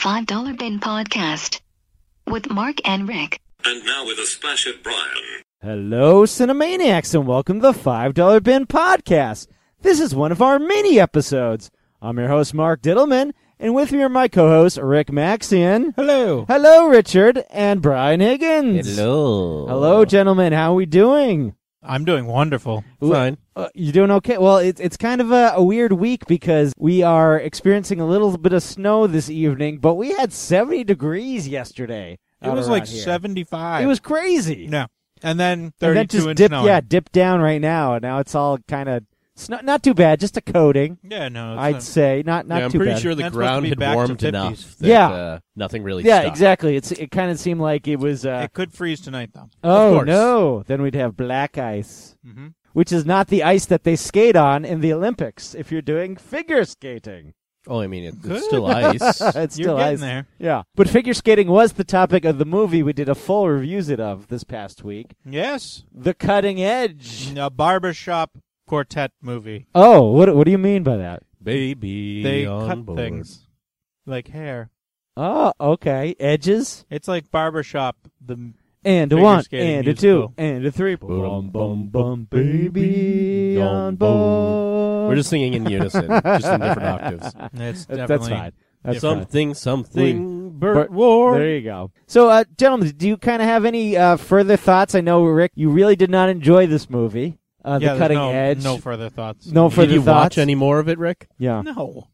$5 Bin Podcast with Mark and Rick. And now with a splash of Brian. Hello, Cinemaniacs, and welcome to the $5 Bin Podcast. This is one of our mini episodes. I'm your host, Mark Diddleman, and with me are my co-hosts, Rick Maxian. Hello. Hello, Richard, and Brian Higgins. Hello. Hello, gentlemen. How are we doing? I'm doing wonderful. Fine. You doing okay? Well, it's kind of a weird week because we are experiencing a little bit of snow this evening, but we had 70 degrees yesterday. It was like 75. It was crazy. Yeah. And then 32 and then just inch dipped, snowing. dipped down right now, and now it's all kind of not too bad, just a coating. Yeah, no. It's I'd say not I'm too pretty bad. sure the That's ground supposed to be had back warmed to enough 50s. that Yeah. nothing really Yeah, stuck. exactly. It kind of seemed like it was. It could freeze tonight, though. Oh course. no! Then we'd have black ice, Mm-hmm. which is not the ice that they skate on in the Olympics. If you're doing figure skating. Oh, I mean, it's Good. still ice. It's You're still getting ice. there. Yeah. But figure skating was the topic of the movie we did a full revisit of this past week. Yes. The Cutting Edge. A barbershop quartet movie. Oh, what do you mean by that? Baby They on cut board. things like hair. Oh, okay. Edges. It's like barbershop. The And a Figure one, skating and a musical. two, and a three. Boom, Bum, boom, bum, baby on board. We're just singing in unison, just in different octaves. It's That's definitely fine. That's fine. Something, Bert Burt Ward. There you go. So, gentlemen, do you kind of have any further thoughts? I know, Rick, you really did not enjoy this movie, yeah, The there's Cutting no, Edge. No further thoughts. No further Did you thoughts? watch any more of it, Rick? Yeah. No.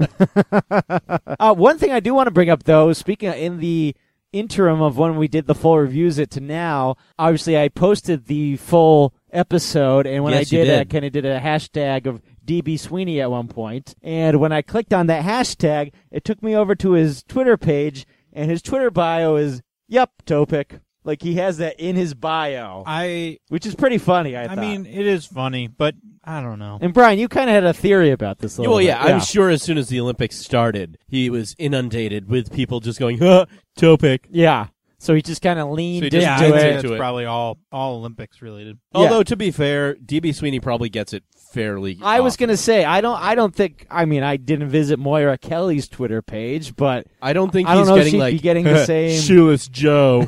One thing I do want to bring up, though, speaking of in the interim of when we did the full reviews it to now, obviously I posted the full episode, and when Yes, I you did, I did. kind of did a hashtag of DB Sweeney at one point, and when I clicked on that hashtag, it took me over to his Twitter page, and his Twitter bio is, yep, Topic. Like, he has that in his bio, which is pretty funny, I thought. mean, it is funny, but I don't know. And Brian, you kind of had a theory about this a little Well, bit. yeah, I'm sure as soon as the Olympics started, he was inundated with people just going, Topic. Yeah. So he just kind of leaned So he into just Yeah, did I'd say it. it's To it. probably all Olympics related. Although, to be fair, DB Sweeney probably gets it fairly I was often. going to say, I don't think, I mean, I didn't visit Moira Kelly's Twitter page, but I don't think I don't he's know if getting she'd like be getting the same. Shoeless Joe.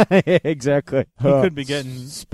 Exactly. He could be getting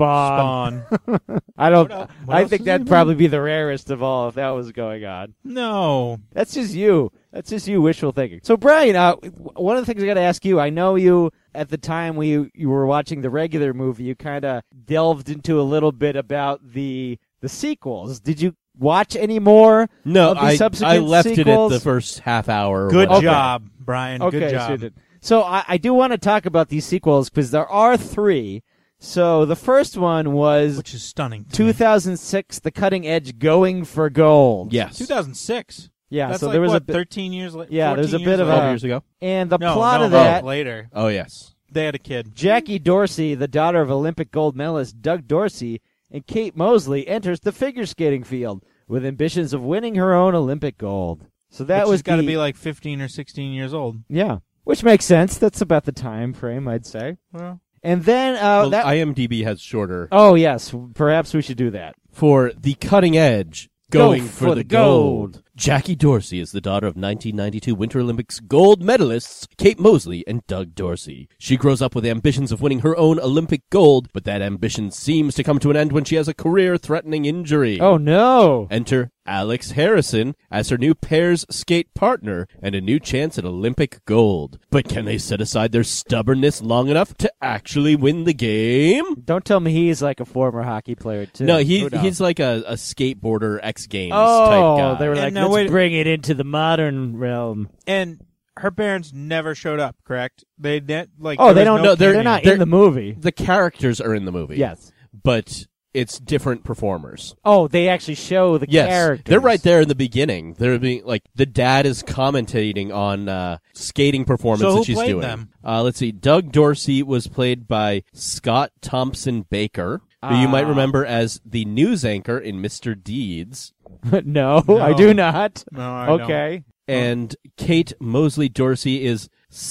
Spawn. Spawn. I don't, What I else think is that'd he probably be the rarest of all if that was going on. No. That's just you. That's just you wishful thinking. So, Brian, one of the things I got to ask you, I know you, at the time you were watching the regular movie, you kind of delved into a little bit about the sequels. Did you watch any more No, of the I subsequent left it at sequels? the first half hour. or Good whatever. job, Brian. Okay, Good so job. you did. So I do want to talk about these sequels because there are three. So the first one was Which is stunning. to me. 2006, The Cutting Edge, Going for Gold. Yes. 2006. Yeah, That's so like, there was what, a bit, 13 years later? Yeah, there's a bit of 12 a- years ago. and the No, plot no, of no, that. later. Oh, yes. They had a kid. Jackie Dorsey, the daughter of Olympic gold medalist Doug Dorsey, and Kate Mosley enters the figure skating field with ambitions of winning her own Olympic gold. So that was got to the- be like 15 or 16 years old. yeah, which makes sense. That's about the time frame, I'd say. Well, And then Well, that. IMDb has shorter. Oh yes, perhaps we should do that. For The Cutting Edge, Go going for the the gold. Jackie Dorsey is the daughter of 1992 Winter Olympics gold medalists Kate Mosley and Doug Dorsey. She grows up with ambitions of winning her own Olympic gold, but that ambition seems to come to an end when she has a career-threatening injury. Oh no! Enter Alex Harrison as her new pairs skate partner and a new chance at Olympic gold. But can they set aside their stubbornness long enough to actually win the game? Don't tell me he's like a former hockey player too. No, Who knows? he's like a skateboarder X Games oh, type guy. they were And like, now let's wait- bring it into the modern realm. and her parents never showed up, correct? They like. Oh, there they was don't no know. They're cameo. not in the movie. The characters are in the movie. Yes. But it's different performers. Oh, they actually show the Yes. characters. They're right there in the beginning. They're being like the dad is commentating on skating performance So who that she's played doing. them? Let's see. Doug Dorsey was played by Scott Thompson Baker, who you might remember as the news anchor in Mr. Deeds. no, No. I do not. No, I Okay. And Kate Mosley Dorsey is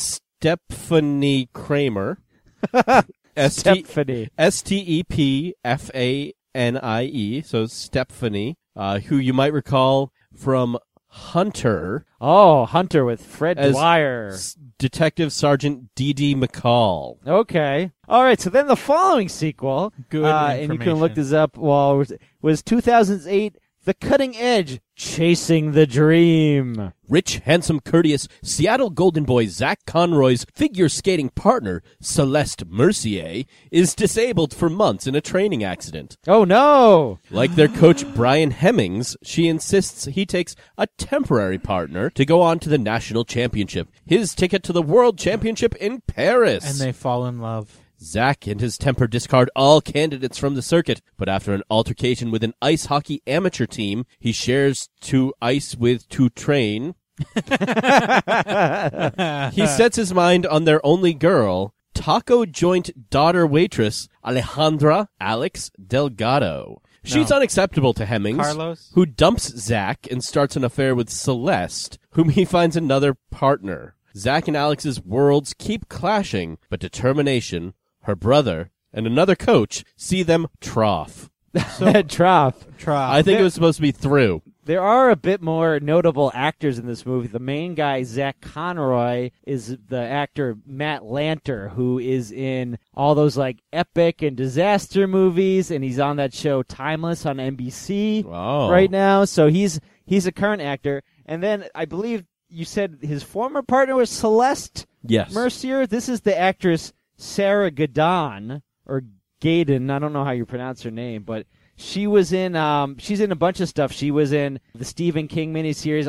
Stephanie Kramer. Stephanie. Stepfanie, so Stephanie, who you might recall from Hunter Oh, Hunter with Fred as Dwyer. Detective Sergeant D.D. McCall. Okay. All right. So then the following sequel, Good and you can look information. this up. Was 2008 The Cutting Edge, Chasing the Dream. Rich, handsome, courteous Seattle Golden Boy Zach Conroy's figure skating partner, Celeste Mercier, is disabled for months in a training accident. Oh no! Like their coach Brian Hemmings, she insists he takes a temporary partner to go on to the national championship, his ticket to the world championship in Paris. And they fall in love. Zach and his temper discard all candidates from the circuit, but after an altercation with an ice hockey amateur team, he shares to ice with to train. He sets his mind on their only girl, taco joint daughter waitress Alejandra Alex Delgado. She's No. unacceptable to Hemmings, Carlos? who dumps Zach and starts an affair with Celeste, whom he finds another partner. Zach and Alex's worlds keep clashing, but determination, her brother, and another coach see them trough. Trough. I think it was supposed to be through. There are a bit more notable actors in this movie. The main guy, Zach Conroy, is the actor Matt Lanter, who is in all those like epic and disaster movies, and he's on that show Timeless on NBC Oh. right now. So he's a current actor. And then I believe you said his former partner was Celeste Yes. Mercier. This is the actress Sarah Gadon, or Gaden. I don't know how you pronounce her name, but she was in, she's in a bunch of stuff. She was in the Stephen King miniseries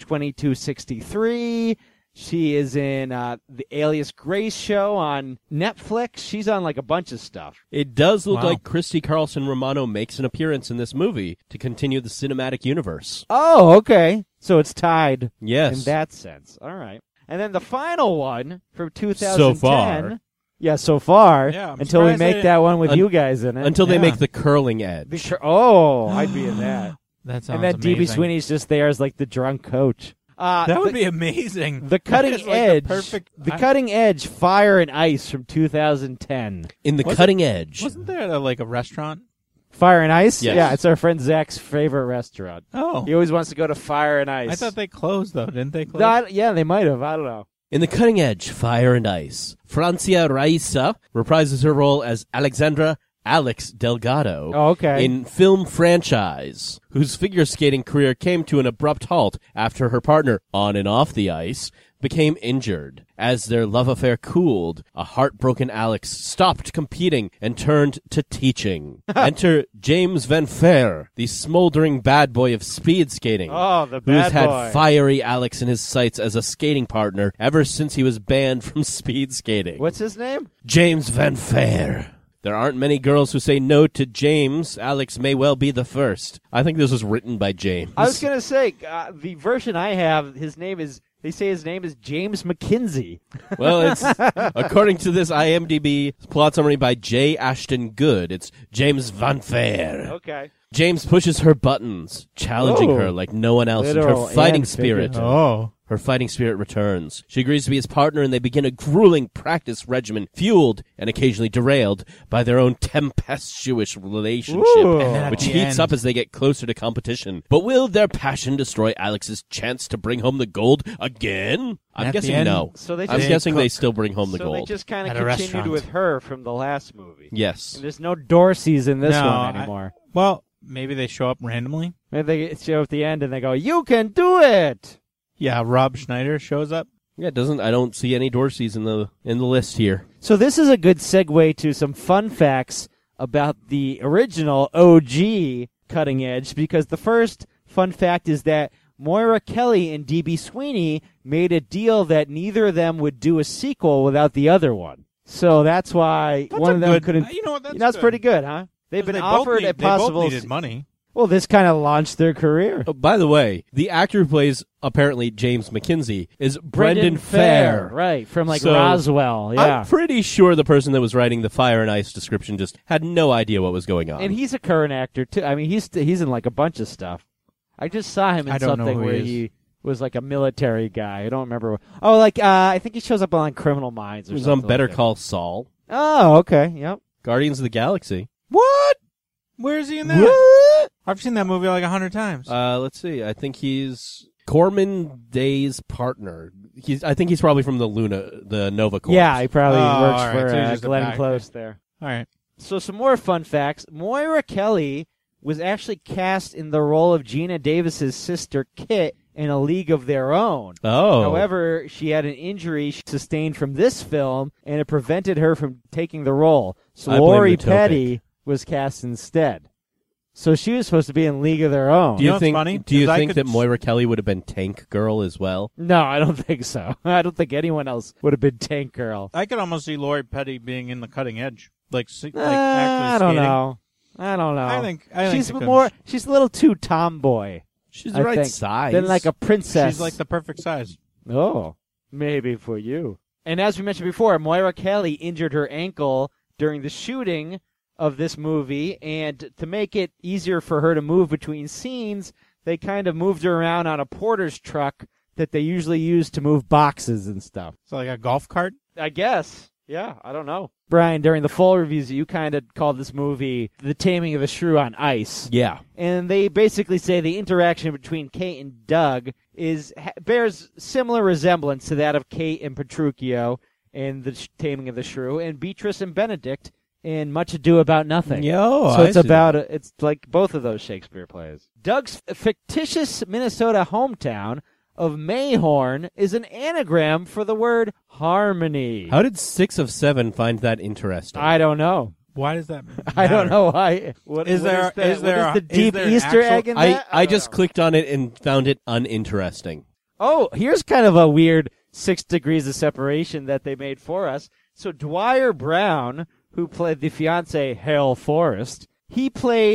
11/22/63. She is in the Alias Grace show on Netflix. She's on like a bunch of stuff. It does look Wow. like Christy Carlson Romano makes an appearance in this movie to continue the cinematic universe. Oh, okay. So it's tied Yes. in that sense. All right. And then the final one from 2010. So far. Yeah, so far. Yeah, I'm until we surprised make they- that one with Un- you guys in it. Until they Yeah. make the curling edge. Oh, I'd be in that. That sounds And then DB amazing. Sweeney's just there as like the drunk coach. That would be amazing. the cutting It's like edge. the perfect. Cutting edge Fire and Ice from 2010. In the Was cutting edge. Wasn't there like a restaurant? Fire and Ice? Yes. Yeah, it's our friend Zach's favorite restaurant. Oh, He always wants to go to Fire and Ice. I thought they closed though. Didn't they close? Yeah, they might have. I don't know. In the cutting edge, Fire and Ice, Francia Raisa reprises her role as Alexandra Alex Delgado Oh, okay. in film franchise, whose figure skating career came to an abrupt halt after her partner, on and off the ice, became injured. As their love affair cooled, a heartbroken Alex stopped competing and turned to teaching. Enter James Van Fair, the smoldering bad boy of speed skating. Oh, the who bad has had boy. fiery Alex in his sights as a skating partner ever since he was banned from speed skating. What's his name? James Van Fair. There aren't many girls who say no to James. Alex may well be the first. I think this was written by James. I was going to say, the version I have, they say his name is James McKinsey. Well, it's according to this IMDb plot summary by J. Ashton Good. It's James Van Fair. Okay. James pushes her buttons, challenging Oh. her like no one else, and Literal her fighting and spirit. figurative. Oh, Her fighting spirit returns. She agrees to be his partner, and they begin a grueling practice regimen, fueled and occasionally derailed by their own tempestuous relationship, Ooh. And then at which the heats end- up as they get closer to competition. But will their passion destroy Alex's chance to bring home the gold again? I'm At the guessing end- no. So they I'm just guessing they cook. still bring home the so gold. they just kind of At a continued restaurant. with her from the last movie. Yes. And there's no Dorseys in this No, one anymore. well, maybe they show up randomly. Maybe they show at the end and they go, "You can do it." Yeah, Rob Schneider shows up. Yeah, it doesn't. I don't see any Dorseys in the list here. So this is a good segue to some fun facts about the original OG Cutting Edge, because the first fun fact is that Moira Kelly and DB Sweeney made a deal that neither of them would do a sequel without the other one. So that's why That's one a of them good- couldn't. you know what, that's That's good. pretty good, huh? They've 'Cause been they both offered need- a possible. They both needed money. Well, this kind of launched their career. Oh, by the way, the actor who plays apparently James McKinsey is Brendan Fair. right, from like So, Roswell, yeah. I'm pretty sure the person that was writing the Fire and Ice description just had no idea what was going on. And he's a current actor too. I mean, he's in like a bunch of stuff. I just saw him in I don't know something who where he is. he was like a military guy. I don't remember. Oh, like I think he shows up on Criminal Minds or He was something. on Better like that. Call Saul, Oh, okay. Yep. Guardians of the Galaxy. What? Where is he in that? What? I've seen that movie like 100 times. Let's see. I think he's Corman Day's partner. I think he's probably from the Nova Corps. Yeah, he probably works all right. for So he's just a Glenn back- Close there. All right. So some more fun facts. Moira Kelly was actually cast in the role of Gina Davis's sister Kit in A League of Their Own. Oh. However, she had an injury she sustained from this film, and it prevented her from taking the role. So I blame Lori the Petty was cast instead. So she was supposed to be in League of Their Own. Do you know what's think? funny? Do you 'Cause I think could that Moira Kelly would have been Tank Girl as well? No, I don't think so. I don't think anyone else would have been Tank Girl. I could almost see Lori Petty being in The Cutting Edge, actually I don't skating. know. I don't know. I think she's it could. more. She's a little too tomboy. She's the I right think. size. Then like a princess. She's like the perfect size. Oh, maybe for you. And as we mentioned before, Moira Kelly injured her ankle during the shooting of this movie, and to make it easier for her to move between scenes, they kind of moved her around on a porter's truck that they usually use to move boxes and stuff. So like a golf cart. I guess. Yeah, I don't know. Brian, during the fall reviews, you kind of called this movie The Taming of the Shrew on Ice. Yeah. And they basically say the interaction between Kate and Doug bears similar resemblance to that of Kate and Petruchio in The Taming of the Shrew, and Beatrice and Benedict in Much Ado About Nothing. Yo, So I it's see about it's like both of those Shakespeare plays. Doug's fictitious Minnesota hometown of Mayhorn is an anagram for the word harmony. How did 6 of 7 find that interesting? I don't know. Why does that matter? I don't know why. What Is there- that? is there What a- is the deep is there an Easter actual- egg in I that? I don't just know. clicked on it and found it uninteresting. Oh, here's kind of a weird 6 degrees of separation that they made for us. So Dwyer Brown, who played the fiancé Hale Forrest, he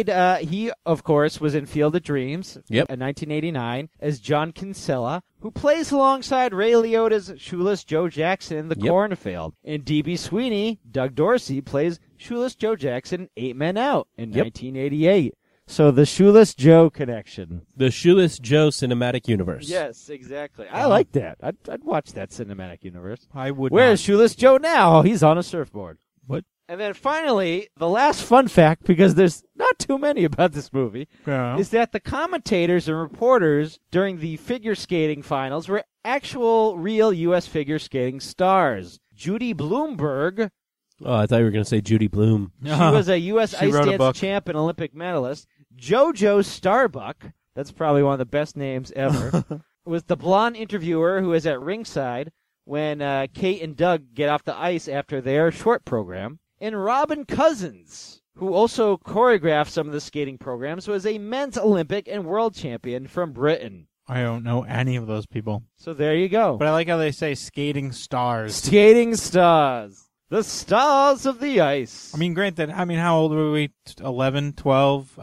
of course, was in Field of Dreams Yep. in 1989 as John Kinsella, who plays alongside Ray Liotta's shoeless Joe Jackson in The Yep. Cornfield. And D.B. Sweeney, Doug Dorsey, plays shoeless Joe Jackson in 8 Men Out in 1988. So the shoeless Joe connection. The Shoeless Joe cinematic universe. Yes, exactly. I like that. I'd watch that cinematic universe. I would. Where's Shoeless Joe now? He's on a surfboard. What? And then finally, the last fun fact, because there's not too many about this movie, not? is that the commentators and reporters during the figure skating finals were actual, real U.S. figure skating stars. Judy Bloomberg, Oh, I thought you were going to say Judy Bloom. she was a U.S. She ice wrote a dance book. champ and Olympic medalist. JoJo Starbuck, that's probably one of the best names ever, was the blonde interviewer who is at ringside when Kate and Doug get off the ice after their short program. And Robin Cousins, who also choreographed some of the skating programs, was a men's Olympic and world champion from Britain. I don't know any of those people. So there you go. But I like how they say skating stars. Skating stars. The stars of the ice. I mean, granted, how old were we? 11, 12?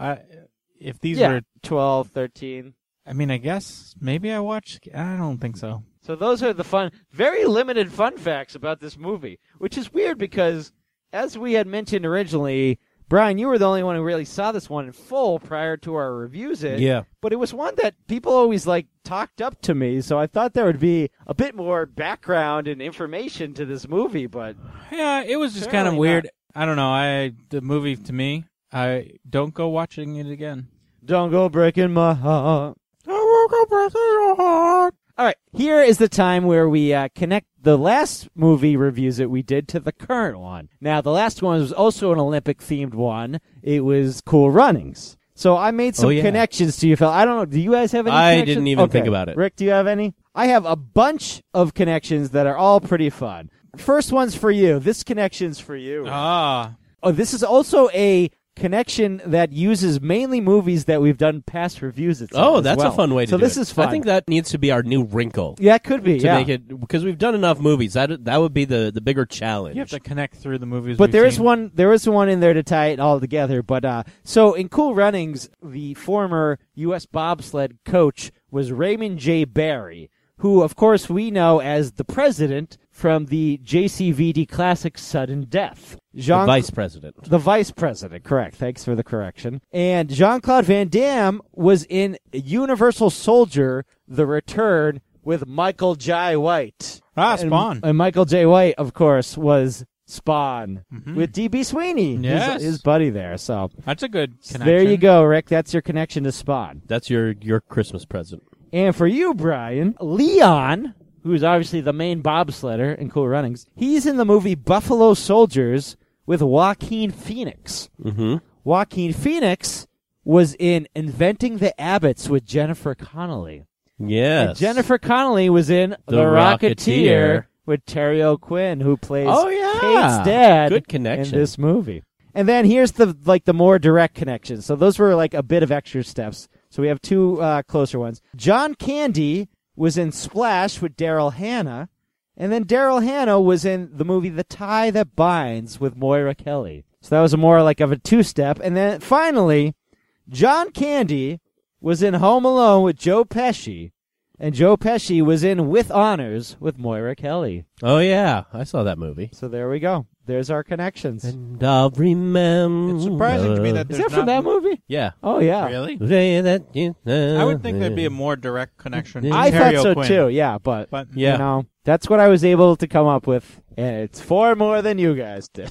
If these yeah, were, 12, 13. I guess maybe I watched. I don't think so. So those are the very limited fun facts about this movie, which is weird because, as we had mentioned originally, Brian, you were the only one who really saw this one in full prior to our reviews. Yeah. But it was one that people always talked up to me, so I thought there would be a bit more background and information to this movie, but Yeah, it was just Apparently kind of weird. I don't know. The movie to me, I don't go watching it again. don't go breaking my heart. I won't go breaking your heart. All right, here is the time where we connect the last movie reviews that we did to the current one. Now, the last one was also an Olympic-themed one. It was Cool Runnings. So I made some yeah. connections to you, Phil. I don't know. Do you guys have any I connections? didn't even Okay. think about it. Rick, do you have any? I have a bunch of connections that are all pretty fun. First one's for you. This connection's for you. Ah, Oh, this is also a connection that uses mainly movies that we've done past reviews. Oh, as that's well. a fun way to So do this it. is fun. I think that needs to be our new wrinkle. Yeah, it could be. To yeah. make it, because we've done enough movies. That would be the bigger challenge. you have to connect through the movies. But we've there is seen. one in there to tie it all together. But so in Cool Runnings, the former U.S. bobsled coach was Raymond J. Barry, who, of course, we know as the president from the JCVD classic Sudden Death. the vice president. The vice president, correct. Thanks for the correction. And Jean-Claude Van Damme was in Universal Soldier: The Return with Michael Jai White. Ah, And- Spawn. And Michael J. White, of course, was Spawn with D.B. Sweeney, Yes. his buddy there. So That's a good connection. there you go, Rick. That's your connection to Spawn. That's your Christmas present. And for you, Brian, Leon, who's obviously the main bobsledder in Cool Runnings, he's in the movie Buffalo Soldiers with Joaquin Phoenix. Mm-hmm. Joaquin Phoenix was in Inventing the Abbots with Jennifer Connelly. Yes. And Jennifer Connelly was in The Rocketeer with Terry O'Quinn, who plays Kate's dad Good connection. in this movie. And then here's the more direct connection. So those were like a bit of extra steps. So we have two closer ones. John Candy was in Splash with Daryl Hannah, and then Daryl Hannah was in the movie The Tie That Binds with Moira Kelly. So that was more like of a two-step. And then finally, John Candy was in Home Alone with Joe Pesci, and Joe Pesci was in With Honors with Moira Kelly. Oh, yeah. I saw that movie. So there we go. There's our connections. And I'll remember. It's surprising to me that Is there's that from that movie? Yeah. Oh, yeah. Really? I I would think there'd be a more direct connection. I Terry thought so, O'Quinn. too, yeah, but, Yeah. you know, that's what I was able to come up with, and it's 4 more than you guys did.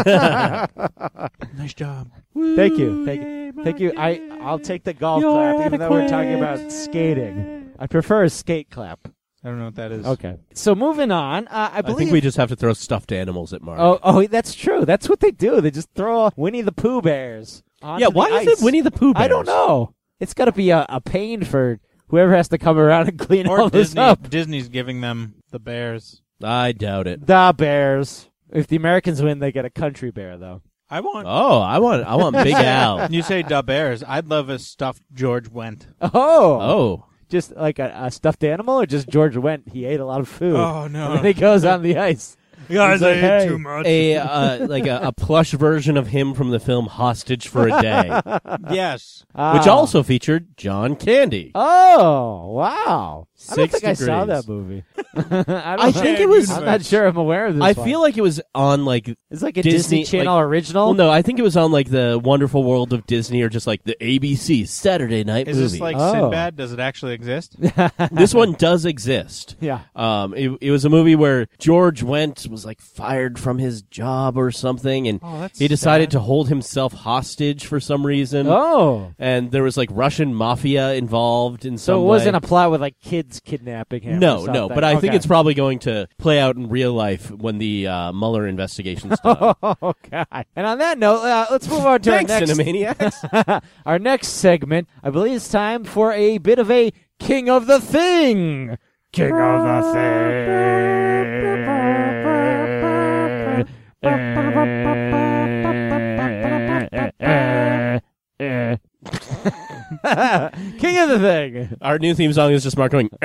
Nice job. Thank you. Thank you. I'll take the golf clap, even though we're talking about skating. I prefer a skate clap. I don't know what that is. Okay. So moving on, I I believe... think we just have to throw stuffed animals at Mark. Oh, that's true. That's what they do. They just throw Winnie the Pooh bears onto yeah, the why is ice. it Winnie the Pooh Bears? I don't know. It's got to be a pain for whoever has to come around and clean Or all this Disney. up. Disney's giving them the bears. I doubt it. The bears. If the Americans win, they get a country bear, though. I want. Oh, I want Big Al. You say the bears. I'd love a stuffed George Wendt. Oh. Oh. Just like a stuffed animal, or just George Wendt? He ate a lot of food. Oh, And no. then he goes on the ice. Guys, He's like, I ate "Hey." too much. A plush version of him from the film Hostage for a Day, Yes. which also featured John Candy. Oh, wow. I don't 6 think I saw degrees. that movie. I think it was- I'm not sure I'm aware of this I one. feel like it was on like It's like a Disney Channel original. Well, no, I think it was on like the Wonderful World of Disney or just like the ABC Saturday Night Is Movie. this like Oh. Sinbad? Does it actually exist? This one does exist. Yeah. It was a movie where George Wendt was like fired from his job or something, and Oh, that's he decided sad. to hold himself hostage for some reason. Oh. And there was like Russian mafia involved in some So it way. wasn't a plot with like kids kidnapping him. or No, something. no, but I think Okay. it's probably going to play out in real life when the Mueller investigation's done. Oh God! And on that note, let's move on to Thanks, our next Cinemaniacs. our next segment. I believe it's time for a bit of a King of the Thing. King of the Thing. King of the Thing. Our new theme song is just Mark going.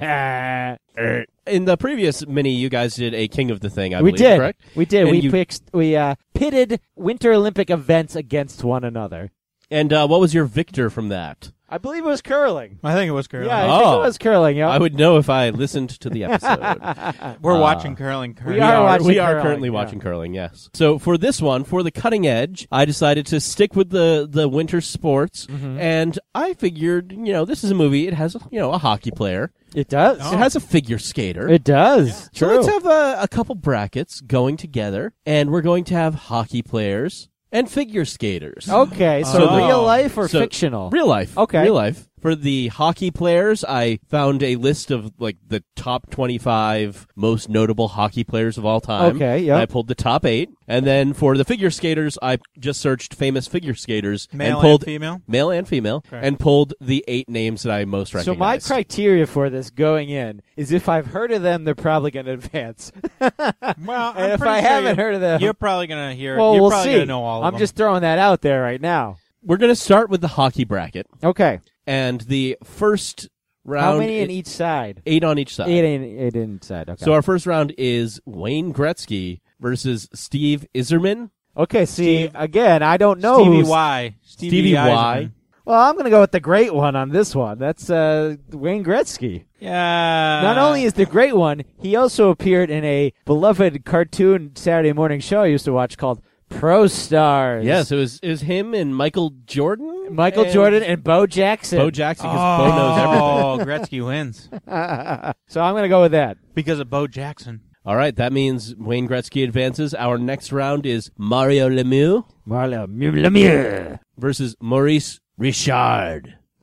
In the previous mini, you guys did a King of the Thing, I We believe, did. correct? We did. And We you- pitted Winter Olympic events against one another. And what was your victor from that? I believe it was curling. I think it was curling. Yeah, I think Oh. it was curling. Yeah. I would know if I listened to the episode. We're watching curling currently. We are watching We are curling, currently yeah. watching curling, yes. So for this one, for the cutting edge, I decided to stick with the winter sports, Mm-hmm. and I figured, this is a movie. It has, a hockey player. It does. It has a figure skater. It does. So True. let's have a couple brackets going together, and we're going to have hockey players and figure skaters. Okay, so So the- real life or so- fictional? Real life. Okay. Real life. For the hockey players, I found a list of like the top 25 most notable hockey players of all time. Okay, yep. And I pulled the top 8. And then for the figure skaters, I just searched famous figure skaters Male and pulled and female? male and female, Okay. and pulled the 8 names that I most So recognized. my criteria for this going in is if I've heard of them, they're probably going to advance. Well, And I'm if pretty I sure haven't heard of them, you're probably gonna hear. well, you're we'll probably see. gonna know all of I'm them. just throwing that out there right now. We're going to start with the hockey bracket, Okay. and the first round. How many in each side? 8 on each side. Eight inside. Okay. So our first round is Wayne Gretzky versus Steve Yzerman. Okay. See, again, I don't know. Stevie who's- Y. Stevie Y. Eisman. Well, I'm going to go with the great one on this one. That's Wayne Gretzky. Yeah. Not only is the great one, he also appeared in a beloved cartoon Saturday morning show I used to watch called Pro Stars. Yes, it was him and Michael Jordan. Michael and Jordan and Bo Jackson. Bo Jackson, because Bo knows everything. Oh, Gretzky wins So I'm going to go with that. because of Bo Jackson. All right, that means Wayne Gretzky advances. Our next round is Mario Lemieux Marla Lemieux. versus Maurice Richard.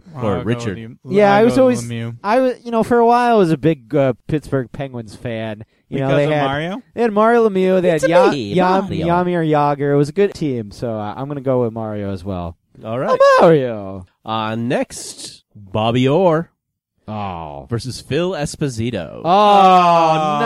Or I'll go Richard. with you. Yeah, I I'll was go always, with Lemieux. I was, for a while, I was a big Pittsburgh Penguins fan. Because they of had Mario? They had Mario Lemieux. They had me, Mario. Jaromir Jagr. It was a good team, so I'm going to go with Mario as well. All right. Mario. Next, Bobby Orr Oh. versus Phil Esposito. Oh,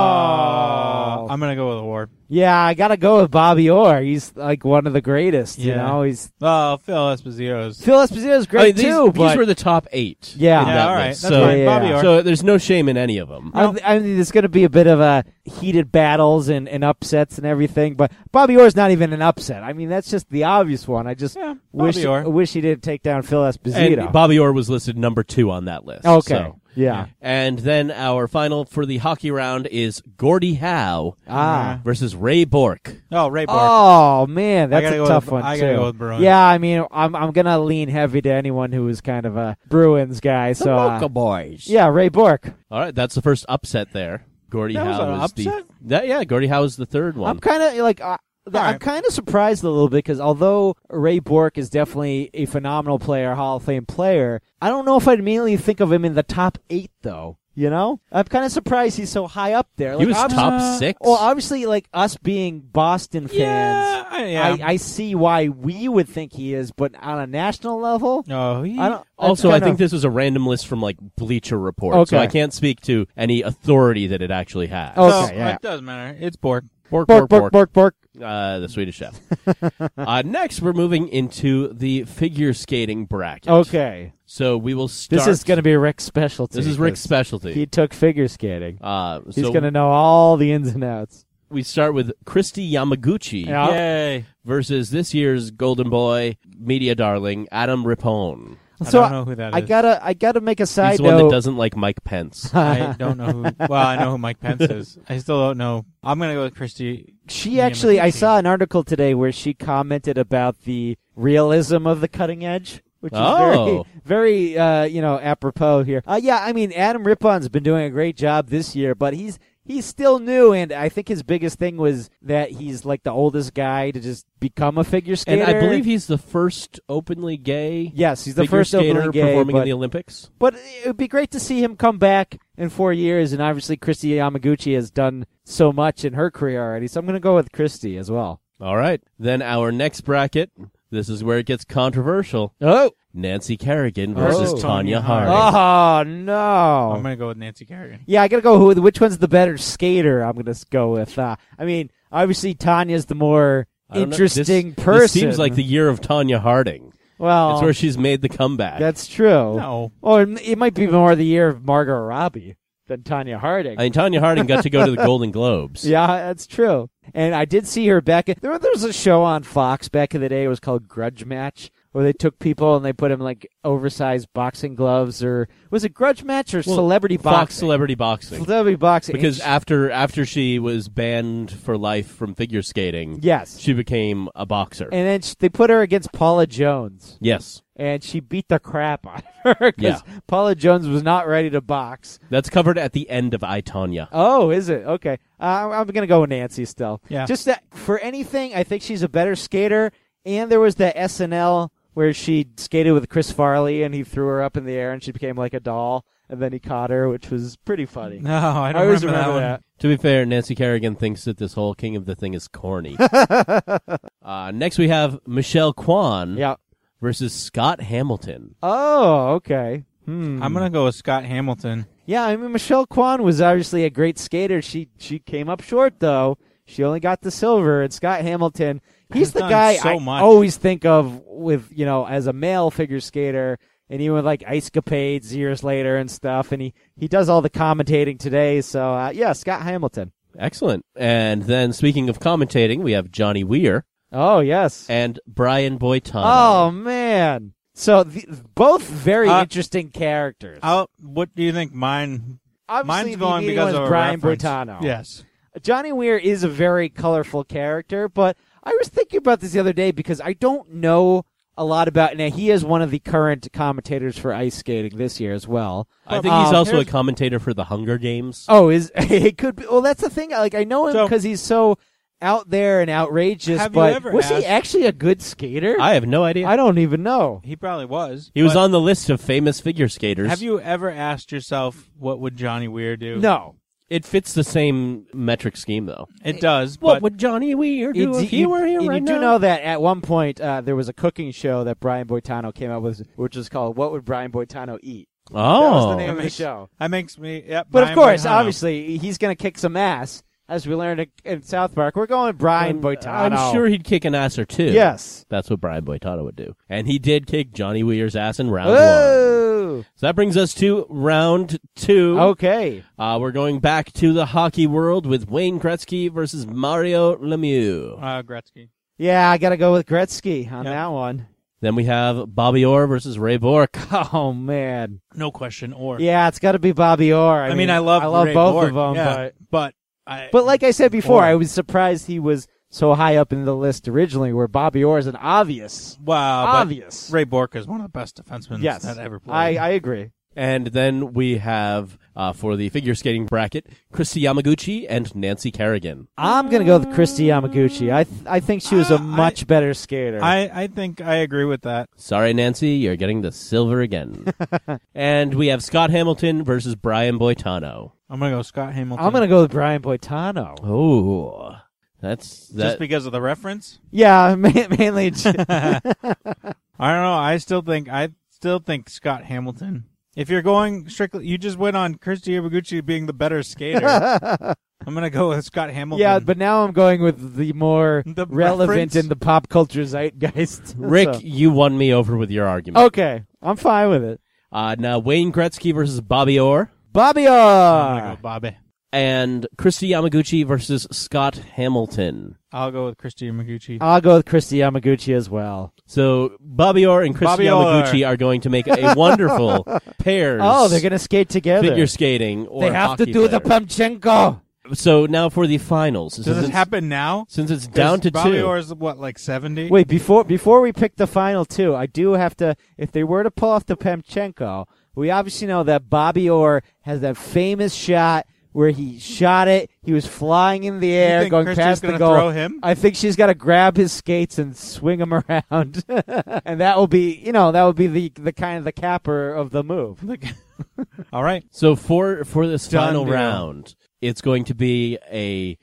no. I'm going to go with Ward. Yeah, I got to go with Bobby Orr. He's like one of the greatest, you Yeah. know. He's Oh, Phil Esposito's. Phil Esposito's I great mean, too, these but were the top 8. Yeah. in Yeah, that all right. list. That's so, fine. Yeah. Bobby Orr. so there's no shame in any of them. I mean, there's going to be a bit of a heated battles and upsets and everything, but Bobby Orr's not even an upset. I mean, that's just the obvious one. I just Yeah, wish Bobby Orr. wish he didn't take down Phil Esposito. And Bobby Orr was listed number 2 on that list. Okay. So. Yeah. And then our final for the hockey round is Gordie Howe Ah. versus Ray Bork. Oh, Ray Bork. Oh man, that's gotta a go tough with- one I too. gotta go with Bruins. Yeah, I mean, I'm gonna lean heavy to anyone who is kind of a Bruins guy. So Boys. yeah, Ray Bork. All right, that's the first upset there. Gordie That was Howe an is upset? Gordie Howe is the third one. I'm kind of like. I'm right. kind of surprised a little bit because although Ray Bork is definitely a phenomenal player, Hall of Fame player, I don't know if I'd immediately think of him in the top 8 though. You know, I'm kind of surprised he's so high up there. He Like, was obviously- top 6. Well, obviously, like us being Boston fans, Yeah. I see why we would think he is, but on a national level, Oh, he, I don't. Also, I kind think of- this was a random list from like Bleacher Report, so Okay. I can't speak to any authority that it actually has. Okay, so, yeah. It doesn't matter. It's Bork. Bork, Bork, Bork, Bork, Bork. The Swedish chef. Next, we're moving into the figure skating bracket. Okay, So we will start. this is going to be Rick's specialty. This is Rick's 'cause specialty. He took figure skating. He's So going to know all the ins and outs. we start with Christy Yamaguchi Yeah. Yay. versus this year's Golden Boy media darling Adam Rippon. So don't know who that I is. gotta make a side He's the one that note. doesn't like Mike Pence. I don't know who. Well, I know who Mike Pence is. I still don't know. I'm going to go with Christy. She actually, I Yamaguchi. saw an article today where she commented about the realism of the cutting edge, which is Oh. very, apropos here. Yeah, I mean, Adam Rippon's been doing a great job this year, but he's still new, and I think his biggest thing was that he's like the oldest guy to just become a figure skater. And I believe he's the first openly gay yes, he's the figure first skater openly gay, performing in but, the Olympics. but it would be great to see him come back in 4 years, and obviously Christy Yamaguchi has done so much in her career already, so I'm going to go with Christy as well. All right. Then our next bracket, this is where it gets controversial. Oh! Nancy Kerrigan versus Oh. Tanya Tanya Harding. Harding. Oh, no. I'm going to go with Nancy Kerrigan. Yeah, I gotta go with which one's the better skater. I'm gonna go with. I mean, obviously Tanya's the more I don't know. interesting This person. seems like the year of Tanya Harding. well, It's where she's made the comeback. that's true. No. Or it might be more the year of Margot Robbie than Tanya Harding. I mean, Tanya Harding got to go to the Golden Globes. Yeah, that's true. And I did see her back. There was a show on Fox back in the day. It was called Grudge Match, where they took people and they put them in like oversized boxing gloves, or was it Grudge Match or Celebrity Fox Boxing? Celebrity Boxing. Celebrity Boxing. Because And after she was banned for life from figure skating, yes, she became a boxer. and then they put her against Paula Jones. Yes. And she beat the crap out of her because Yeah. Paula Jones was not ready to box. That's covered at the end of I, Tonya. Oh, is it? Okay. I'm going to go with Nancy still. Yeah. Just that for anything, I think she's a better skater. And there was that SNL where she skated with Chris Farley and he threw her up in the air and she became like a doll. And then he caught her, which was pretty funny. No, I don't always remember that one. that. To be fair, Nancy Kerrigan thinks that this whole King of the Thing is corny. Next we have Michelle Kwan Yeah. versus Scott Hamilton. Oh, okay. I'm going to go with Scott Hamilton. Yeah, I mean, Michelle Kwan was obviously a great skater. She came up short, though. She only got the silver. And Scott Hamilton, he's Has the done guy so I much. always think of with, as a male figure skater, and even with like Ice Capades years later and stuff. And he does all the commentating today. So, yeah, Scott Hamilton. Excellent. And then speaking of commentating, we have Johnny Weir Oh, yes. and Brian Boitano. Oh, man. So, both very interesting characters. What do you think mine? Obviously, Mine's going the because was of a Brian reference. Boitano. Yes. Johnny Weir is a very colorful character, but I was thinking about this the other day because I don't know a lot about. Now, he is one of the current commentators for ice skating this year as well. I think he's also a here's- commentator for the Hunger Games. Oh, is it could be? Well, that's the thing. Like, I know him So- because he's so out there and outrageous, Have you but ever was he asked- actually a good skater? I have no idea. I don't even know. He probably was. He was but on the list of famous figure skaters. Have you ever asked yourself, what would Johnny Weir do? No. It fits the same metric scheme, though. It does, What but would Johnny Weir do if he were here and right you do now? know that at one point there was a cooking show that Brian Boitano came up with, which was called "What Would Brian Boitano Eat?" That was Oh, the name of the makes- show. that makes me... Yep, But of Brian course, Boitano. obviously, he's going to kick some ass, as we learned in South Park. We're going Brian Boitano. I'm sure he'd kick an ass or two. Yes. That's what Brian Boitano would do. And he did kick Johnny Weir's ass in round one. Whoa! So that brings us to round two. Okay. We're going back to the hockey world with Wayne Gretzky versus Mario Lemieux. Gretzky. Yeah, I got to go with Gretzky on Yep. that one. Then we have Bobby Orr versus Ray Bourque. Oh, man. No question. Or Yeah, it's got to be Bobby Orr. I mean, I love Ray both Bourque, of them, yeah, but but like I said before, Orr. I was surprised he was so high up in the list originally, where Bobby Orr is an obvious. wow, Obvious. But Ray Bourque is one of the best defensemen Yes. that ever played. I agree. And then we have, for the figure skating bracket, Christy Yamaguchi and Nancy Kerrigan. I'm going to go with Christy Yamaguchi. I think she was a much better skater. I think I agree with that. Sorry, Nancy, you're getting the silver again. And we have Scott Hamilton versus Brian Boitano. I'm gonna go Scott Hamilton. I'm going to go with Brian Boitano. Oh, that's that. just because of the reference. Yeah, mainly. I don't know. I still think Scott Hamilton. If you're going strictly, you just went on Christy Yamaguchi being the better skater. I'm gonna go with Scott Hamilton. Yeah, but now I'm going with the more The relevant reference? in the pop culture zeitgeist. Rick, So- you won me over with your argument. Okay, I'm fine with it. Now Wayne Gretzky versus Bobby Orr, Bobby I'm Orr. gonna go Bobby. and Christy Yamaguchi versus Scott Hamilton. I'll go with Christy Yamaguchi. I'll go with Christy Yamaguchi as well. So Bobby Orr and Christy Bobby Orr. Yamaguchi are going to make a wonderful pairs. Oh, they're going to skate together. figure skating. Or They have to hockey do the player. Pamchenko. So now for the finals. Does Since this it's- happen now? Since it's down to Bobby two. Orr's what, like 70? Wait, before we pick the final two, I do have to, if they were to pull off the Pamchenko, we obviously know that Bobby Orr has that famous shot where he shot it, he was flying in the air, think going Christy's past the gonna goal. throw him? I think she's got to grab his skates and swing him around. And that will be, that would be the kind of the capper of the move. All right. So for this Done final deal. round, it's going to be a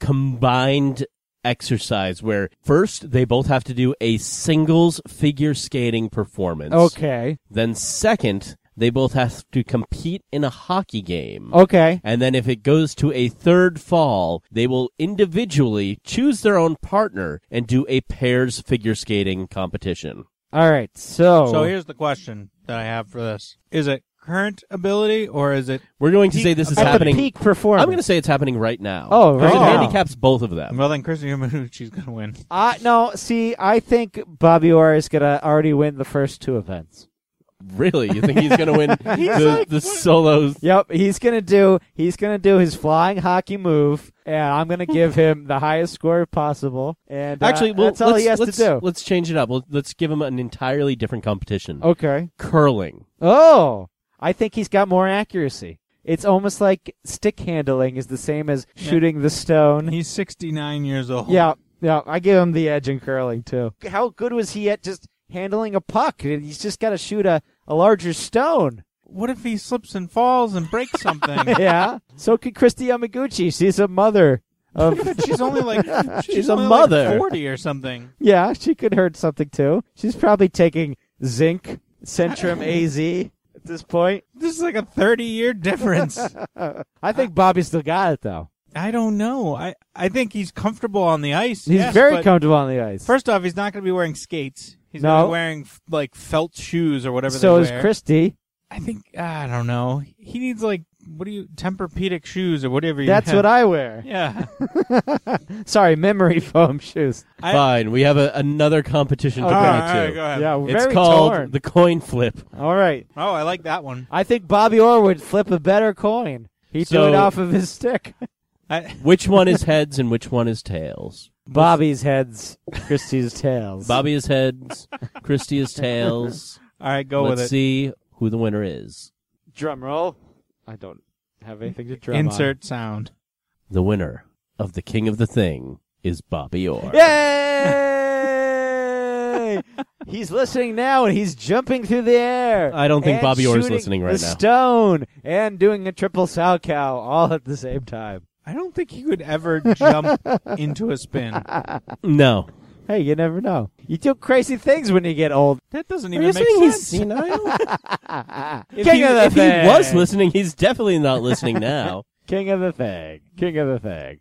combined exercise where first they both have to do a singles figure skating performance. Okay. Then second, they both have to compete in a hockey game. Okay. And then if it goes to a third fall, they will individually choose their own partner and do a pairs figure skating competition. All right. So here's the question that I have for this. Is it current ability or is it... We're going to Peak- say this is at happening. the peak performance. I'm going to say it's happening right now. Oh, right Because it now. handicaps both of them. Well, then Christy Yamaguchi's going to win. No, see, I think Bobby Orr is going to already win the first two events. Really? You think he's going to win the solos? Yep, he's gonna do his flying hockey move, and I'm gonna give him the highest score possible. And Actually, well, that's all he has to do. Let's change it up. Let's give him an entirely different competition. Okay. Curling. Oh, I think he's got more accuracy. It's almost like stick handling is the same as shooting the stone. He's 69 years old. Yeah, I give him the edge in curling too. How good was he at just handling a puck? He's just got to shoot a larger stone. What if he slips and falls and breaks something? Yeah. So could Christy Yamaguchi. She's a mother of. She's only like She's a only mother. like 40 or something. Yeah, she could hurt something too. She's probably taking zinc, Centrum AZ at this point. This is like a 30-year difference. I think Bobby still got it though. I don't know. I think he's comfortable on the ice. He's yes, very but comfortable on the ice. First off, he's not going to be wearing skates. He's No. going to be wearing like felt shoes or whatever So they is wear. Christy. I think I don't know. He needs like Tempur-Pedic shoes or whatever. That's what I wear. Yeah. Sorry, memory foam shoes. Fine. We have another competition to Okay. bring All it right, to. go ahead. Yeah, It's very called torn. the coin flip. All right. Oh, I like that one. I think Bobby Orr would flip a better coin. He'd do So- it off of his stick. Which one is heads and which one is tails? Bobby's heads, Christy's tails. Bobby is heads, Christy is tails. All right, go with Let's it. see who the winner is. Drum roll. I don't have anything to drum Insert sound. The winner of the King of the Thing is Bobby Orr. Yay! He's listening now, and he's jumping through the air. I don't think and Bobby Orr is shooting listening right the now. stone and doing a triple sow cow all at the same time. I don't think he could ever jump into a spin. No. Hey, you never know. You do crazy things when you get old. That doesn't Are even you make saying he's sense. senile? King of the if thing. he was listening, he's definitely not listening now. King of the thing. King of the thing.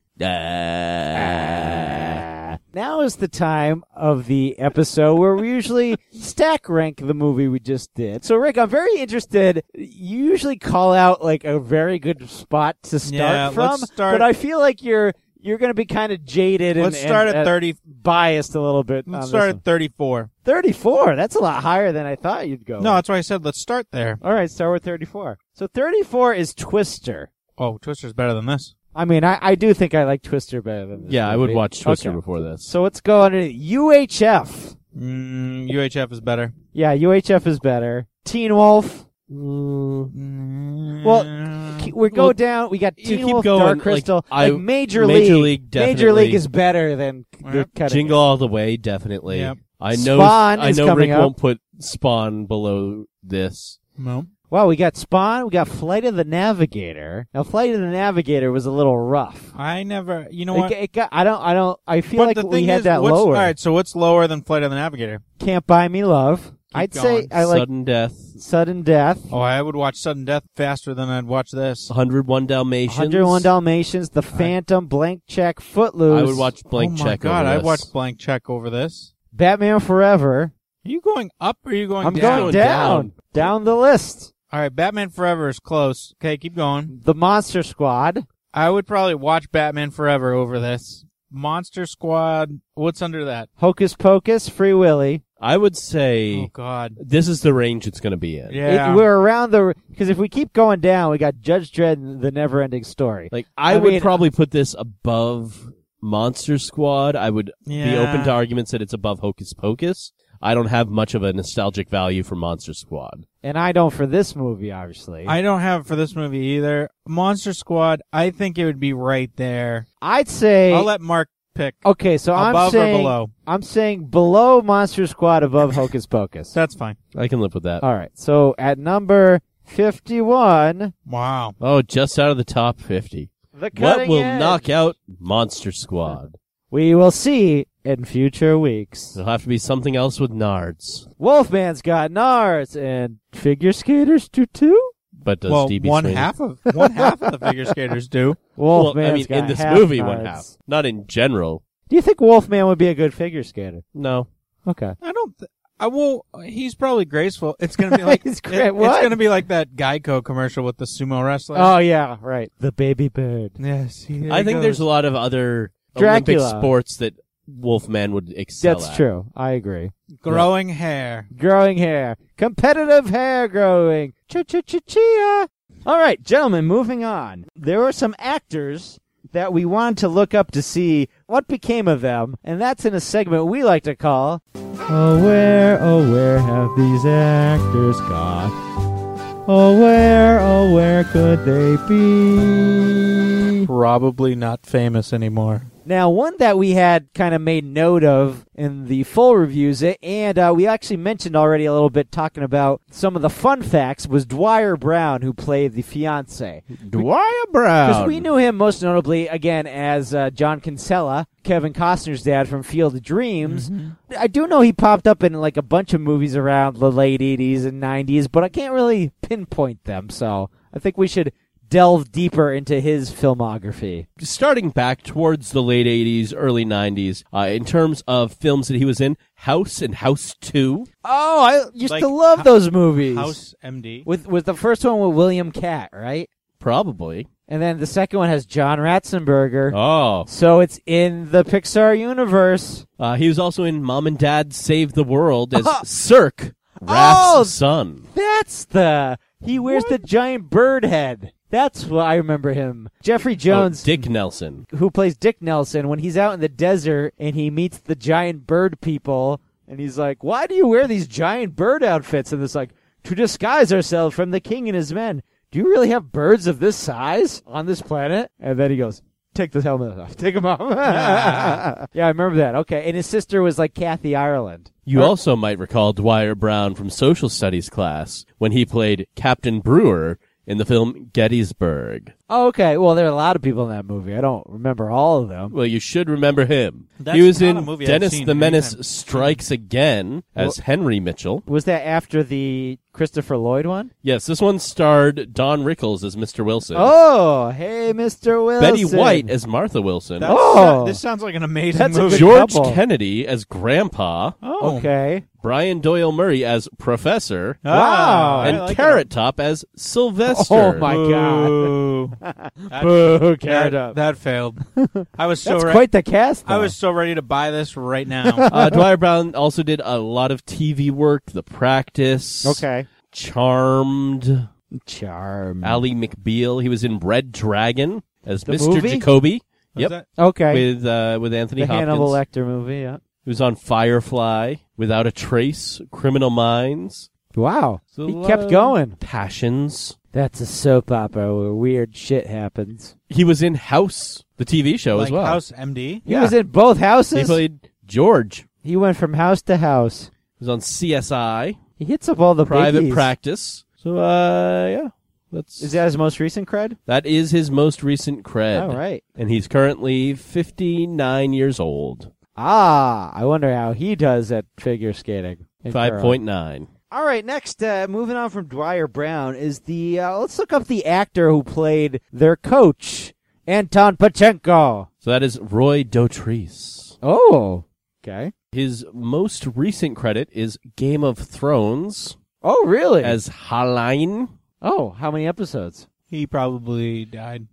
Now is the time of the episode where we usually stack rank the movie we just did. So, Rick, I'm very interested. You usually call out like a very good spot to start Yeah, from, let's start- but I feel like you're going to be kind of jaded Let's start at 30. biased a little bit. Let's on start this at 34. 34. That's a lot higher than I thought you'd go. No, that's why I said let's start there. All right, start with 34. So 34 is Twister. Oh, Twister's better than this. I mean, I do think I like Twister better than this Yeah, I would movie. watch Twister Okay. before this. So let's go on to UHF. UHF is better. Yeah, UHF is better. Teen Wolf. Mm. Well, we go Well, down. We got you Teen keep Wolf, going, Dark like, Crystal, I- Major Major League. League, Major definitely. League is better than the Yep. cutting Jingle All the Way, definitely. Yep. I know. Spawn I is know coming Rick up. won't put Spawn below this. No. Well, we got Spawn. We got Flight of the Navigator. Now, Flight of the Navigator was a little rough. I never. You know what? It got, I don't. I feel But like the we thing had is, that what's, lower. All right, so what's lower than Flight of the Navigator? Can't Buy Me Love. I'd say going. I like Sudden Death. Sudden Death. Oh, I would watch Sudden Death faster than I'd watch this. 101 Dalmatians. 101 Dalmatians, The Phantom, Blank Check, Footloose. I would watch Blank oh my Check God, over I'd this. watch Blank Check over this. Batman Forever. Are you going up or are you going I'm down? going down. Down the list. All right, Batman Forever is close. Okay, keep going. The Monster Squad. I would probably watch Batman Forever over this. Monster Squad. What's under that? Hocus Pocus, Free Willy. I would say Oh God. this is the range it's going to be in. Yeah. We're around because if we keep going down, we got Judge Dredd and The Never-Ending Story. Like I I would mean- probably put this above Monster Squad. I would be Yeah. open to arguments that it's above Hocus Pocus. I don't have much of a nostalgic value for Monster Squad. And I don't for this movie, obviously. I don't have it for this movie either. Monster Squad. I think it would be right there. I'd say. I'll let Mark pick. Okay, so Above or below? I'm saying below Monster Squad, above Hocus Pocus. That's fine. I can live with that. All right. So at number 51, Wow. Oh, just out of the top 50. The What Cutting will Edge. knock out Monster Squad? We will see in future weeks. It'll have to be something else with Nards. Wolfman's got Nards and figure skaters do too. But does Well, DB one Sweeney? half of the figure skaters do. Well, Wolfman's I mean, got in this half movie, Nards. one half. Not in general. Do you think Wolfman would be a good figure skater? No. Okay. I don't. I will. He's probably graceful. It's gonna be like He's great. What? It's gonna be like that Geico commercial with the sumo wrestler. Oh yeah, right. The baby bird. yes. I think there's a lot of other Dracula. Olympic sports that Wolfman would excel That's at. true. I agree. growing hair. Growing hair. Competitive hair growing. Cha-cha-cha-chia. All right, gentlemen, moving on. There were some actors that we wanted to look up to see what became of them, and that's in a segment we like to call oh, where have these actors got? Oh, where could they be? Probably not famous anymore. Now, one that we had kind of made note of in the full reviews, and we actually mentioned already a little bit talking about some of the fun facts, was Dwyer Brown, who played the fiancé. Dwyer Brown. Because we knew him most notably, again, as John Kinsella, Kevin Costner's dad from Field of Dreams. I do know he popped up in like a bunch of movies around the late 80s and 90s, but I can't really pinpoint them, so I think we should delve deeper into his filmography. Starting back towards the late 80s, early 90s, in terms of films that he was in, House and House 2. Oh, I used Like to love those movies. House MD. With the first one with William Catt, right? Probably. And then the second one has John Ratzenberger. Oh. So it's in the Pixar universe. He was also in Mom and Dad Save the World as Cirque, Raph's son. That's he wears the giant bird head. That's what I remember him. Jeffrey Jones, Dick Nelson. who plays Dick Nelson, when he's out in the desert and he meets the giant bird people, and he's like, why do you wear these giant bird outfits? And it's like, to disguise ourselves from the king and his men. Do you really have birds of this size on this planet? And then he goes, Take the helmet off. Take him off. Yeah, I remember that. Okay. And his sister was like Kathy Ireland. You also might recall Dwyer Brown from social studies class when he played Captain Brewer in the film Gettysburg. Oh, okay. Well, there are a lot of people in that movie. I don't remember all of them. Well, you should remember him. That's He was not in a movie I've Dennis seen the Menace anytime. Strikes Again as Henry Mitchell. Was that after the Christopher Lloyd one? Yes, this one starred Don Rickles as Mr. Wilson. Oh, hey, Mr. Wilson. Betty White as Martha Wilson. This sounds like an amazing That's a movie. good George couple. Kennedy as Grandpa. Oh. Okay. Brian Doyle Murray as Professor. Ah, and I like Carrot Top as Sylvester. Oh, my it. God. Boo. Boo, Carrot Top. That failed. I was so That's re- quite the cast, though. I was so ready to buy this right now. Dwyer Brown also did a lot of TV work. The Practice. Okay. Charmed. Charm. Ally McBeal. He was in Red Dragon as The Mr. movie? Jacoby. Was Yep. that- Okay. With Anthony the Hopkins. Hannibal Lecter movie, yeah. He was on Firefly, Without a Trace, Criminal Minds. Wow. So He a lot kept of going. Passions. That's a soap opera where weird shit happens. He was in House, the TV show like as well. House MD. He was in both houses. He played George. He went from house to house. He was on CSI, He hits up all the Private biggies. Practice. So, yeah. Is that his most recent cred? That is his most recent cred. All right. And he's currently 59 years old. Ah, I wonder how he does at figure skating. and curling. 5.9. All right, next, moving on from Dwyer Brown is the, let's look up the actor who played their coach, Anton Pachenko. So that is Roy Dotrice. Oh, okay. His most recent credit is Game of Thrones Oh, really? as Halain. Oh, how many episodes? He probably died.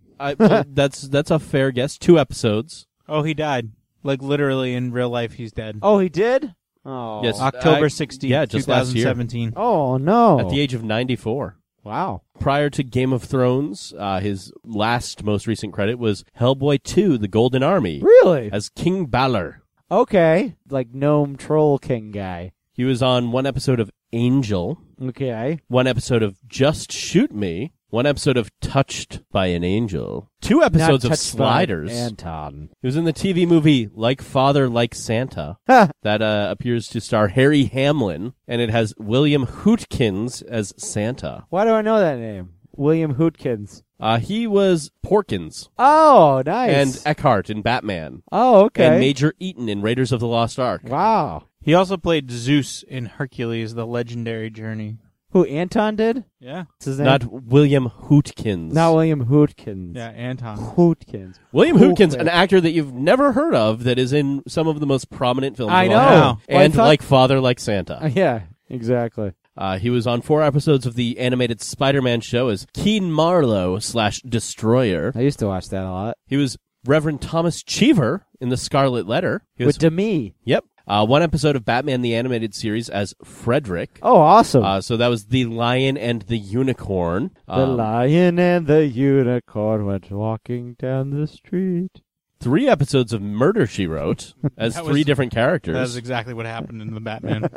That's a fair guess. 2 episodes. Oh, he died. Like literally in real life, he's dead. Oh, he did? Oh. Yes. October I- 16th, yeah, just last year. 2017. Oh, no. At the age of 94. Wow. Prior to Game of Thrones, his most recent credit was Hellboy 2, The Golden Army, Really? as King Balor. Okay. Like gnome troll king guy. He was on 1 episode of Angel, Okay. 1 episode of Just Shoot Me, 1 episode of Touched by an Angel, 2 episodes Not of touched by Sliders. Anton. He was in the TV movie Like Father, Like Santa that appears to star Harry Hamlin, and it has William Hootkins as Santa. Why do I know that name? William Hootkins. He was Porkins Oh, nice. and Eckhart in Batman, oh, okay. and Major Eaton in Raiders of the Lost Ark. Wow. He also played Zeus in Hercules: The Legendary Journey. Who, Anton did? Yeah. What's his name? Not William Hootkins. Not William Hootkins. Yeah, Anton. Hootkins. William Hootkins, Okay. an actor that you've never heard of that is in some of the most prominent films I of know. all time. Well, I And thought- Like Father, Like Santa. Yeah, exactly. He was on 4 episodes of the animated Spider-Man show as Keen Marlowe / Destroyer. I used to watch that a lot. He was Reverend Thomas Cheever in The Scarlet Letter. He was, With Demi. yep. 1 episode of Batman the Animated Series as Frederick. Oh, awesome. So that was The Lion and the Unicorn. the lion and the unicorn went walking down the street. 3 episodes of Murder, She Wrote as That 3 was- different characters. That's exactly what happened in the Batman.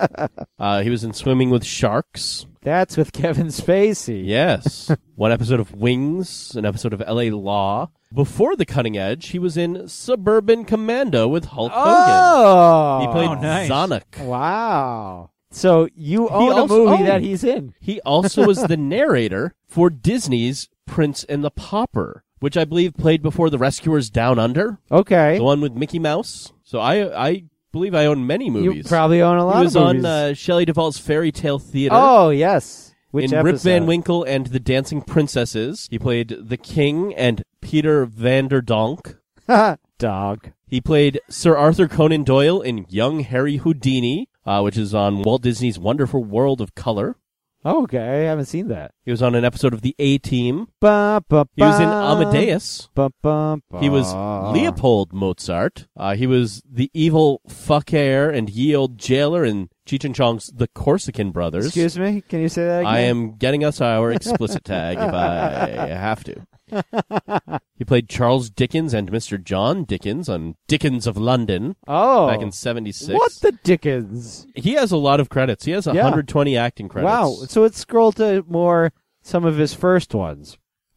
He was in Swimming with Sharks. That's with Kevin Spacey. Yes. 1 episode of Wings, an episode of L.A. Law. Before The Cutting Edge, he was in Suburban Commando with Hulk Oh. Hogan. He played nice. Zanuck. Wow. So you own a also- movie oh. that he's in. He also was the narrator for Disney's Prince and the Pauper, which I believe played before The Rescuers Down Under, Okay. the one with Mickey Mouse. So I believe I own many You movies. probably own a lot He was of movies. on Shelley Duvall's Fairy Tale Theater. Oh, yes. Which in episode? Rip Van Winkle and the Dancing Princesses. He played the King and Peter Vanderdonk. Dog. He played Sir Arthur Conan Doyle in Young Harry Houdini, which is on Walt Disney's Wonderful World of Color. Oh, okay. I haven't seen that. He was on an episode of The A-Team. Ba, ba, He was in ba. Amadeus. Ba, ba, ba. He was Leopold Mozart. He was the evil fuckheir and ye old jailer in Cheech and Chong's The Corsican Brothers. Excuse me? Can you say that again? I am getting us our explicit tag if I have to. He played Charles Dickens and Mr. John Dickens on Dickens of London Oh. back in 76. What the Dickens? He has a lot of credits. He has 120 acting credits. Wow. So let's scroll to more some of his first ones.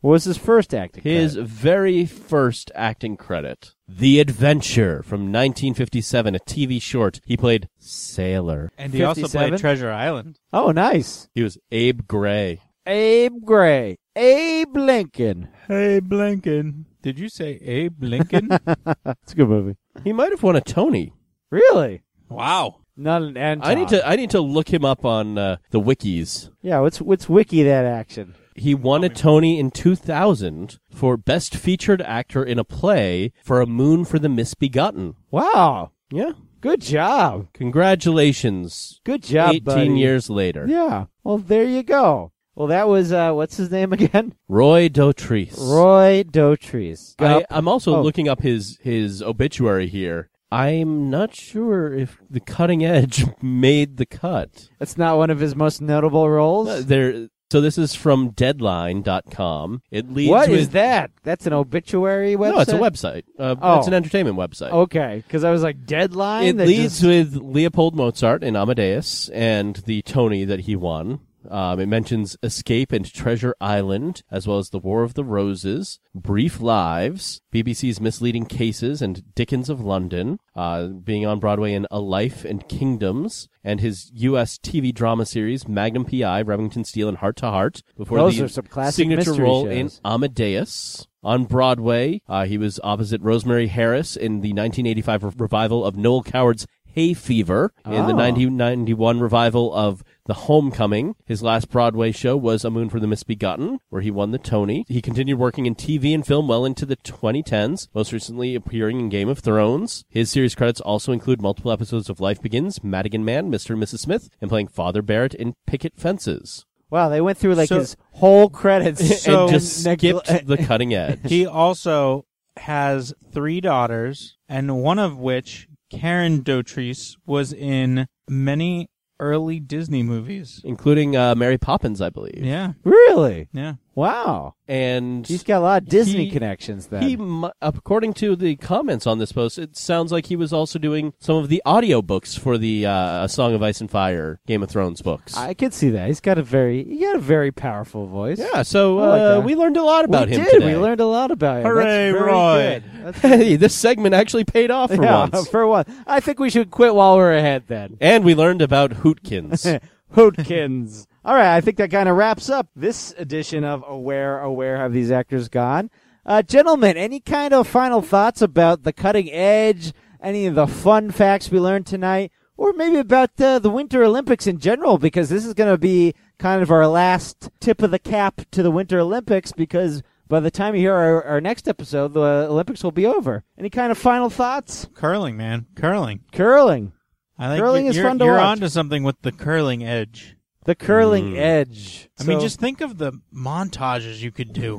What was his first acting His credit? very first acting credit, The Adventure from 1957, a TV short. He played Sailor. And he also 57? played Treasure Island. Oh, nice. He was Abe Gray. Abe Gray. Abe Lincoln. Hey, Blinken. Did you say Abe Lincoln? It's a good movie. He might have won a Tony. Really? Wow. Not an Anton. I need to look him up on the wikis. Yeah, what's wiki that action? He won a Tony in 2000 for Best Featured Actor in a Play for A Moon for the Misbegotten. Wow. Yeah. Good job. Congratulations. Good job, 18 buddy. years later. Yeah. Well, there you go. Well, that was, what's his name again? Roy Dotrice. Roy Dotrice. I'm also Oh. looking up his obituary here. I'm not sure if The Cutting Edge made the cut. That's not one of his most notable roles? So this is from Deadline.com. It leads What with is that? That's an obituary website? No, it's a website. It's an entertainment website. Okay, because I was like, Deadline? It That leads just- with Leopold Mozart in Amadeus and the Tony that he won. It mentions Escape and Treasure Island, as well as The War of the Roses, Brief Lives, BBC's Misleading Cases, and Dickens of London, being on Broadway in A Life and Kingdoms, and his U.S. TV drama series, Magnum P.I., Remington Steele, and Heart to Heart, before Those the are some classic signature mystery role shows. in Amadeus. On Broadway, he was opposite Rosemary Harris in the 1985 revival of Noel Coward's Hay Fever, in the Oh. 1991 revival of The Homecoming. His last Broadway show was A Moon for the Misbegotten, where he won the Tony. He continued working in TV and film well into the 2010s, most recently appearing in Game of Thrones. His series credits also include multiple episodes of Life Begins, Madigan Man, Mr. and Mrs. Smith, and playing Father Barrett in Picket Fences. Wow, they went through like So- his whole credits. So- and just skipped the cutting edge. He also has 3 daughters, and one of which, Karen Dotrice, was in many early Disney movies. Including Mary Poppins, I believe. Yeah, Really? yeah. Wow. And He's got a lot of Disney He- connections then. according to the comments on this post, it sounds like he was also doing some of the audiobooks for the A Song of Ice and Fire Game of Thrones books. I could see that. He got a very powerful voice. Yeah, so I like that. we learned a lot about we him did. today. We learned a lot about him. Hooray, That's very Roy. good. That's Hey, this segment actually paid off for yeah, once. for one. I think we should quit while we're ahead then. And we learned about Hootkins. Hootkins. All right, I think that kind of wraps up this edition of Where Have These Actors Gone? Gentlemen, any kind of final thoughts about the cutting edge, any of the fun facts we learned tonight, or maybe about the Winter Olympics in general, because this is going to be kind of our last tip of the cap to the Winter Olympics, because by the time you hear our next episode, the Olympics will be over. Any kind of final thoughts? Curling, man. Curling. Curling. I think Curling is you're, fun to you're watch. onto something with the curling edge. The curling edge. I mean, So- just think of the montages you could do.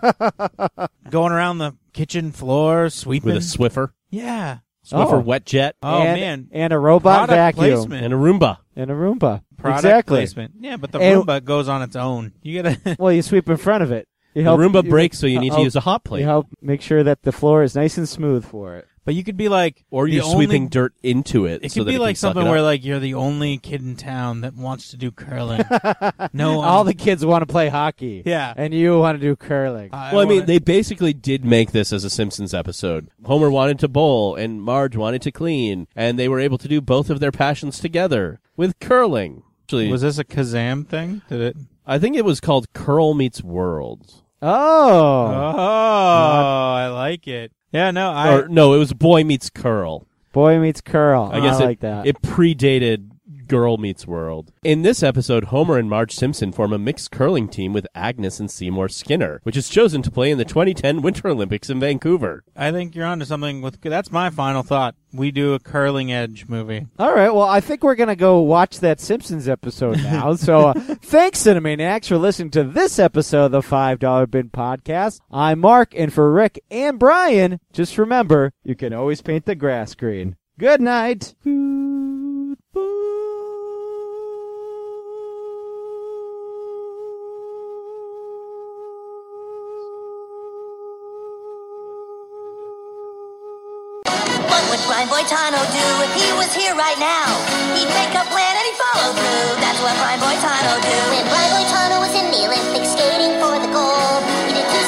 Going around the kitchen floor, sweeping. With a Swiffer. Yeah. Swiffer Oh. Wet Jet. Oh, and, man. and a robot Product vacuum placement. And a Roomba. and a Roomba. Product exactly. placement. Yeah, but the And- Roomba goes on its own. You gotta. Well, you sweep in front of it. You The help, Roomba you- breaks, so you need to help- use a hot plate. You help make sure that the floor is nice and smooth for it. But you could be like, Or the you're only- sweeping dirt into it. It so could that be it like can suck something it up. where like you're the only kid in town that wants to do curling. No one. All the kids want to play hockey. Yeah. And you want to do curling. Well, I mean, they basically did make this as a Simpsons episode. Homer wanted to bowl, and Marge wanted to clean, and they were able to do both of their passions together with curling. Actually, Was this a Kazam thing? Did it? I think it was called Curl Meets World. Oh. I like it. Yeah, no, Or no, it was Boy Meets Curl. Boy meets curl. I guess like that. It predated Girl Meets World. In this episode, Homer and Marge Simpson form a mixed curling team with Agnes and Seymour Skinner, which is chosen to play in the 2010 Winter Olympics in Vancouver. I think you're onto something with. That's my final thought. We do a curling edge movie. All right. Well, I think we're going to go watch that Simpsons episode now. So thanks, Cinemaniacs, for listening to this episode of the $5 Bin Podcast. I'm Mark, and for Rick and Brian, just remember, you can always paint the grass green. Good night. What would Brian Boitano do if he was here right now? He'd make a plan and he'd follow through. That's what Brian Boitano do. When Brian Boitano was in the Olympics skating for the gold, he did 2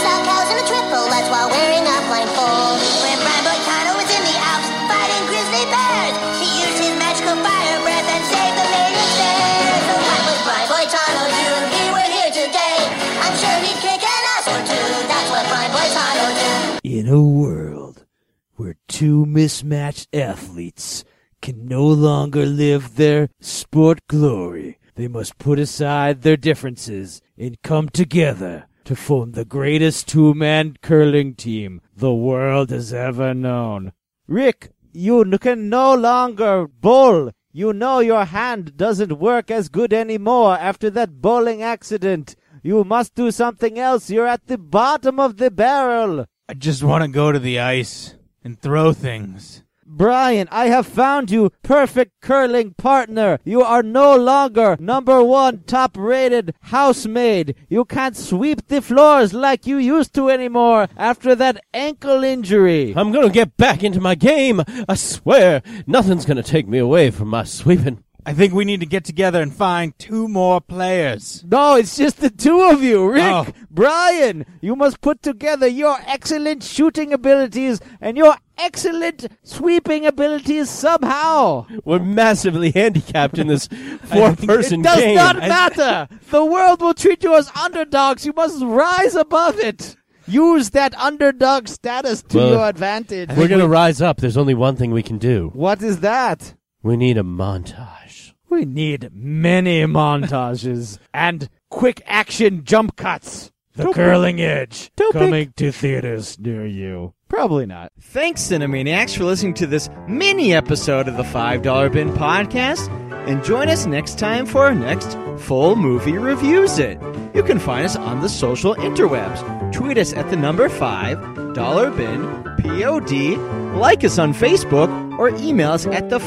In a world where two mismatched athletes can no longer live their sport glory, they must put aside their differences and come together to form the greatest two-man curling team the world has ever known. Rick, you can no longer bowl. You know your hand doesn't work as good anymore after that bowling accident. You must do something else. You're at the bottom of the barrel. I just want to go to the ice and throw things. Brian, I have found you perfect curling partner. You are no longer #1 top-rated housemaid. You can't sweep the floors like you used to anymore after that ankle injury. I'm gonna get back into my game. I swear, nothing's gonna take me away from my sweeping. I think we need to get together and find 2 more players. No, it's just the 2 of you, Rick. Oh. Brian, you must put together your excellent shooting abilities and your excellent sweeping abilities somehow. We're massively handicapped in this 4-person It does game. not matter. The world will treat you as underdogs. You must rise above it. Use that underdog status to Well, your advantage. We're gonna rise up. There's only one thing we can do. What is that? We need a montage. We need many montages and quick action jump cuts. The Curling Edge, Don't coming to theaters near you. Probably not. Thanks, Cinemaniacs, for listening to this mini episode of the $5 Bin Podcast. And join us next time for our next full movie reviews it. You can find us on the social interwebs. Tweet us at the number $5 POD. Like us on Facebook or email us at the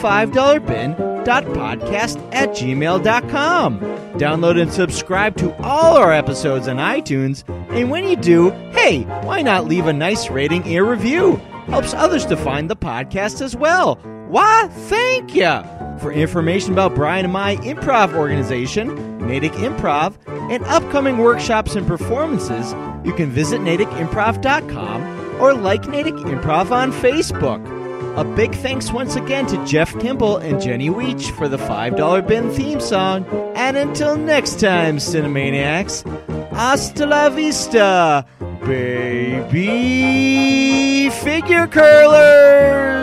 $5bin.podcast@gmail.com. Download and subscribe to all our episodes on iTunes. And when you do, hey, why not leave a nice rating and a review? Helps others to find the podcast as well. Why, thank ya! For information about Brian and my improv organization, Natick Improv, and upcoming workshops and performances, you can visit naticimprov.com or like Natick Improv on Facebook. A big thanks once again to Jeff Kimball and Jenny Weech for the $5 Bin theme song. And until next time, Cinemaniacs, hasta la vista, baby figure curlers!